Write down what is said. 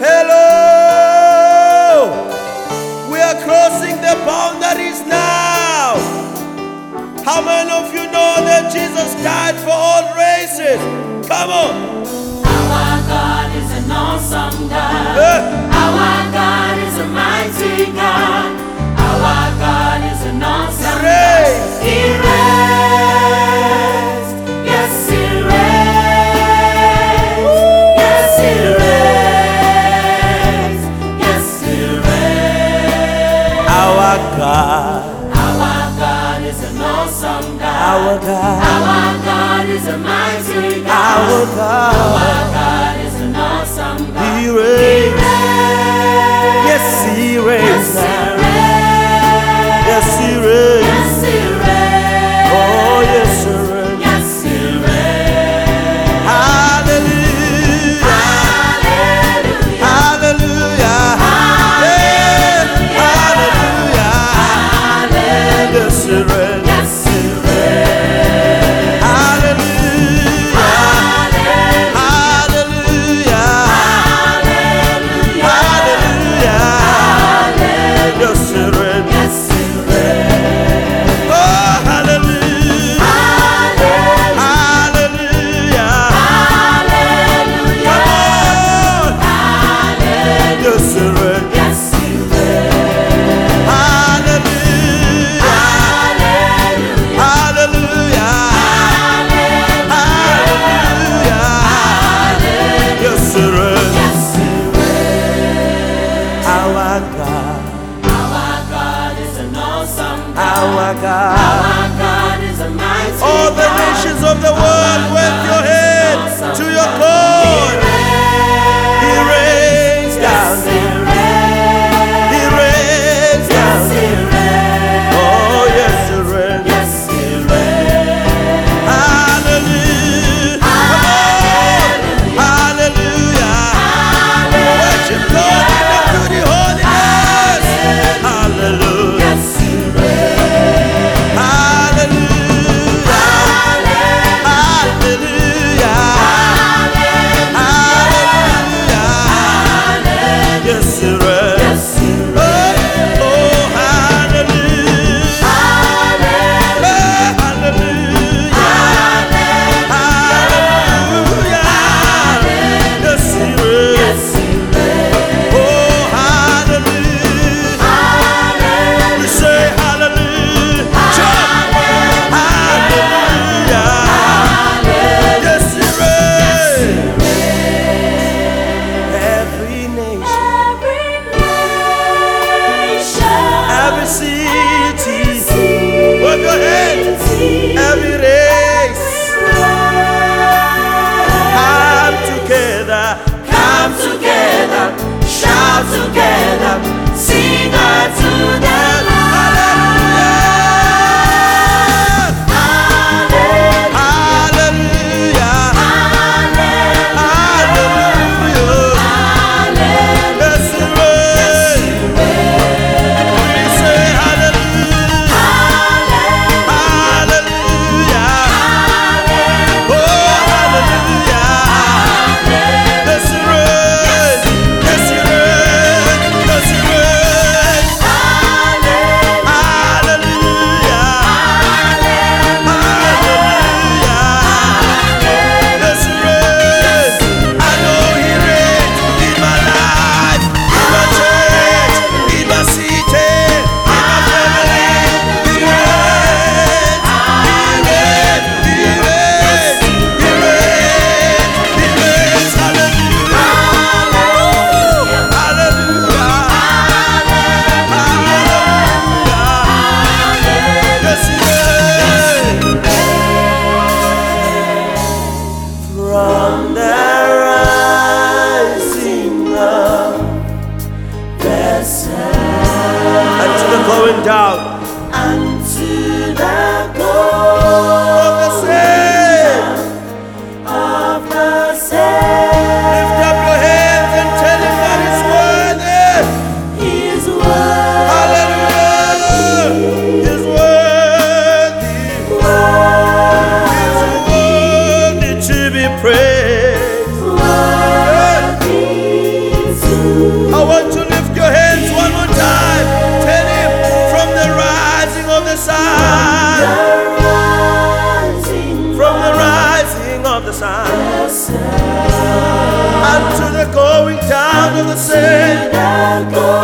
Hello! We are crossing the boundaries now. How many of you know that Jesus died for all races? Come on. Our God is an awesome God. Our God is a mighty God. Our God is an awesome God. He reigns. Yes, He reigns. Yes, He reigns. Yes, He reigns. Our God. Our God is an awesome God. Our God. Our God is a mighty God. Our God. Our God is an awesome God. He reigns. Yes, He reigns now. Yes, He reigns. Yes, He reigns. Oh, yes, He reigns. Yes, He reigns. Hallelujah. Hallelujah. Hallelujah. Yeah. Hallelujah. Yes, He reigns. Yes, He reigns. Hallelujah. Hallelujah. Hallelujah. Yes, He reigns. Yes, He reigns. Oh, hallelujah. Hallelujah. Come on. Yes, He reigns. Yes, He reigns. Hallelujah. Hallelujah. Hallelujah. Yes, He reigns. Yes, He reigns. Our God. Our God is an awesome God. Our God. Our God is a mighty All the God. nations of the world, wave your hands to your God. He reigns down there. He reigns down there. Oh, yes, He reigns. Hallelujah. Come on. Hallelujah. Worship God in the beauty holiness. Hallelujah. Hallelujah. Hallelujah. Hallelujah. Yes, He reigns. Oh, hallelujah. Hallelujah. Hallelujah. Yes, He reigns. Oh, hallelujah. We say hallelujah. Hallelujah. Yes, He reigns. Every nation, every city, wave your hands. Every race, come together, Shout together, sing unto the Lord. Hallelujah. Hallelujah. Hallelujah. Yes, He reigns. We say hallelujah. Hallelujah. Oh, hallelujah. Yes, He reigns. Yes, He reigns. Yes, He reigns. God of the same.